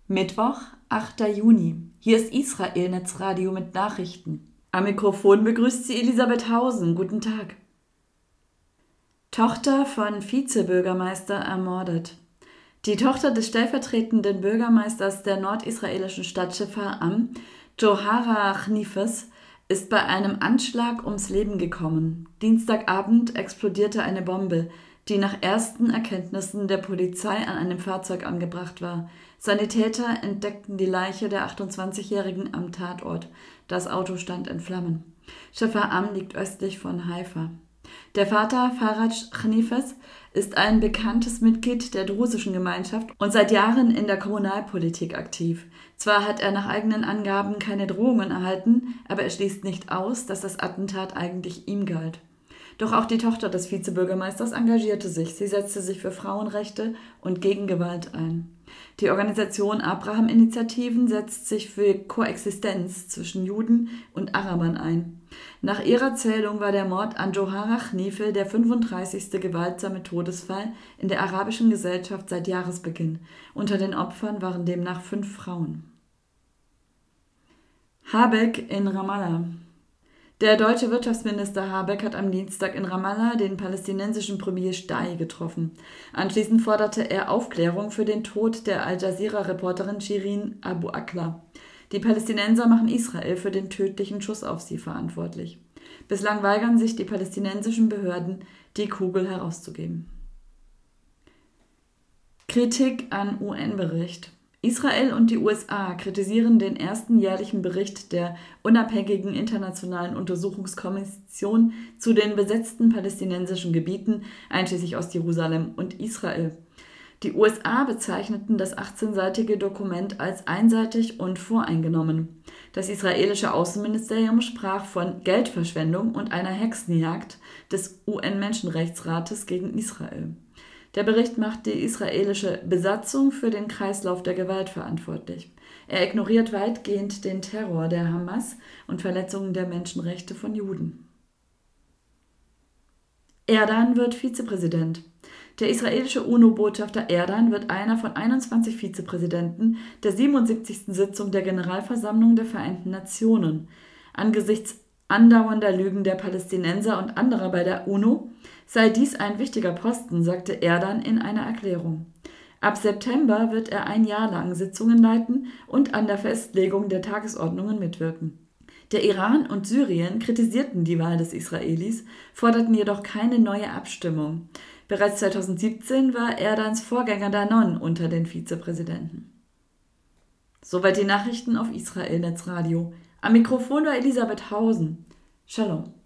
Mittwoch, 8. Juni. Hier ist Israel Netzradio mit Nachrichten. Am Mikrofon begrüßt sie Elisabeth Hausen. Guten Tag. Tochter von Vizebürgermeister ermordet. Die Tochter des stellvertretenden Bürgermeisters der nordisraelischen Stadt Shefar'am, Johara Chnifes, ist bei einem Anschlag ums Leben gekommen. Dienstagabend explodierte eine Bombe, die nach ersten Erkenntnissen der Polizei an einem Fahrzeug angebracht war. Sanitäter entdeckten die Leiche der 28-Jährigen am Tatort. Das Auto stand in Flammen. Shefar'am liegt östlich von Haifa. Der Vater Faraj Chnifes ist ein bekanntes Mitglied der drusischen Gemeinschaft und seit Jahren in der Kommunalpolitik aktiv. Zwar hat er nach eigenen Angaben keine Drohungen erhalten, aber er schließt nicht aus, dass das Attentat eigentlich ihm galt. Doch auch die Tochter des Vizebürgermeisters engagierte sich. Sie setzte sich für Frauenrechte und gegen Gewalt ein. Die Organisation Abraham-Initiativen setzt sich für Koexistenz zwischen Juden und Arabern ein. Nach ihrer Zählung war der Mord an Johara Chnifel der 35. gewaltsame Todesfall in der arabischen Gesellschaft seit Jahresbeginn. Unter den Opfern waren demnach 5 Frauen. Habeck in Ramallah. Der deutsche Wirtschaftsminister Habeck hat am Dienstag in Ramallah den palästinensischen Premier Shtayyeh getroffen. Anschließend forderte er Aufklärung für den Tod der Al-Jazeera-Reporterin Shirin Abu Akleh. Die Palästinenser machen Israel für den tödlichen Schuss auf sie verantwortlich. Bislang weigern sich die palästinensischen Behörden, die Kugel herauszugeben. Kritik an UN-Bericht. Israel und die USA kritisieren den ersten jährlichen Bericht der unabhängigen internationalen Untersuchungskommission zu den besetzten palästinensischen Gebieten, einschließlich Ostjerusalem und Israel. Die USA bezeichneten das 18-seitige Dokument als einseitig und voreingenommen. Das israelische Außenministerium sprach von Geldverschwendung und einer Hexenjagd des UN-Menschenrechtsrates gegen Israel. Der Bericht macht die israelische Besatzung für den Kreislauf der Gewalt verantwortlich. Er ignoriert weitgehend den Terror der Hamas und Verletzungen der Menschenrechte von Juden. Erdan wird Vizepräsident. Der israelische UNO-Botschafter Erdan wird einer von 21 Vizepräsidenten der 77. Sitzung der Generalversammlung der Vereinten Nationen. Angesichts andauernder Lügen der Palästinenser und anderer bei der UNO sei dies ein wichtiger Posten, sagte Erdan in einer Erklärung. Ab September wird er ein Jahr lang Sitzungen leiten und an der Festlegung der Tagesordnungen mitwirken. Der Iran und Syrien kritisierten die Wahl des Israelis, forderten jedoch keine neue Abstimmung. Bereits 2017 war Erdans Vorgänger Danon unter den Vizepräsidenten. Soweit die Nachrichten auf Israel Netzradio. Am Mikrofon war Elisabeth Hausen. Shalom.